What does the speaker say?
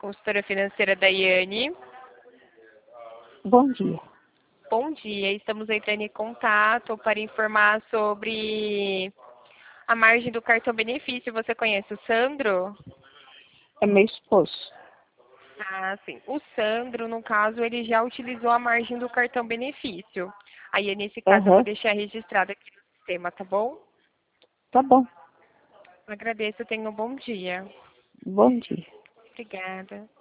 consultora financeira Daiane. Bom dia. Bom dia, estamos entrando em contato para informar sobre a margem do cartão benefício. Você conhece o Sandro? É meu esposo. Ah, sim. O Sandro, no caso, ele já utilizou a margem do cartão benefício. Aí, nesse caso, eu vou Aham. deixar registrado aqui no sistema, tá bom? Tá bom. Agradeço, tenha um bom dia. Bom dia. Obrigada.